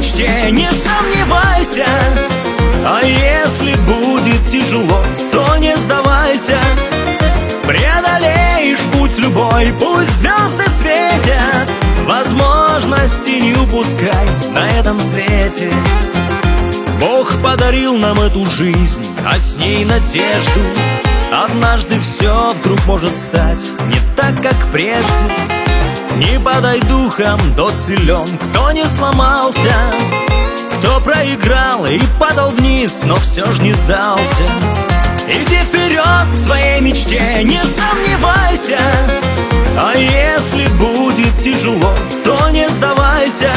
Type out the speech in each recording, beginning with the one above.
мечте не сомневайся. А если будет тяжело, то не сдавайся. Преодолеешь путь любой, пусть звезды светят. Возможности не упускай на этом свете. Бог подарил нам эту жизнь, а с ней надежду. Однажды все вдруг может стать не так, как прежде. Не подай духом, тот силен, кто не сломался, кто проиграл и падал вниз, но все ж не сдался. Иди вперед к своей мечте, не сомневайся. А если будет тяжело, то не сдавайся.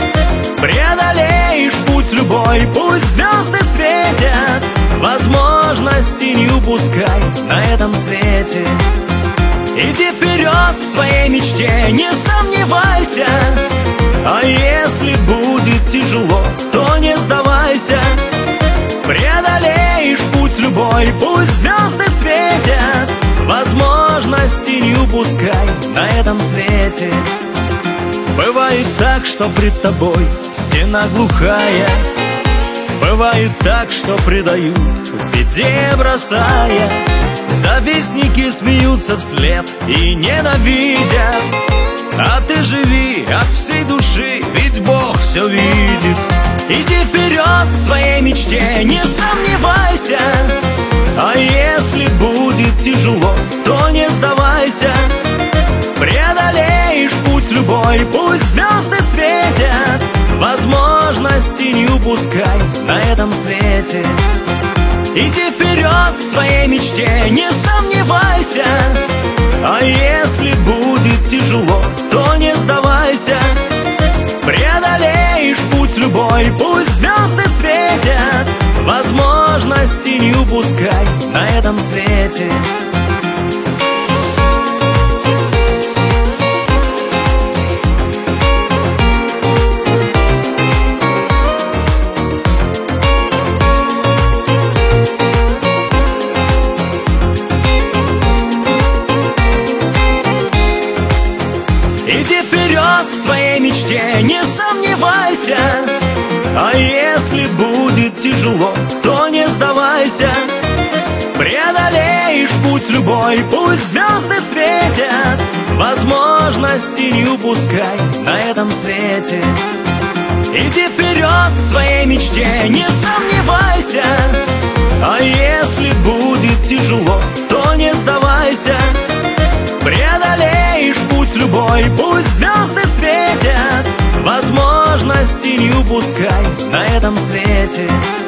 Преодолеешь путь любой, пусть звезды светят. Возможности не упускай на этом свете. Иди вперед к своей мечте, не сомневайся. А если будет тяжело, то не сдавайся. Преодолеешь путь любой, пусть звезды светят. Возможности не упускай на этом свете. Бывает так, что пред тобой стена глухая. Бывает так, что предают в беде бросая. Завистники смеются вслед и ненавидят. А ты живи от всей души, ведь Бог все видит. Иди вперед к своей мечте, не сомневайся. А если будет тяжело, то не сдавайся. Преодолеешь путь любой, пусть звезды светят. Возможности не упускай на этом свете. Иди вперед к своей мечте, не сомневайся. А если будет тяжело, то не сдавайся. Преодолеешь путь любой, пусть звезды светят. Возможности не упускай на этом свете. Иди вперед к своей мечте, не сомневайся. А если будет тяжело, то не сдавайся. Преодолеешь путь любой, пусть звезды светят. Возможности не упускай на этом свете. Иди вперед к своей мечте, не сомневайся. А если будет тяжело, то не сдавайся. Преодолеешь путь любой, пусть звезды светят. Возможности не упускай на этом свете.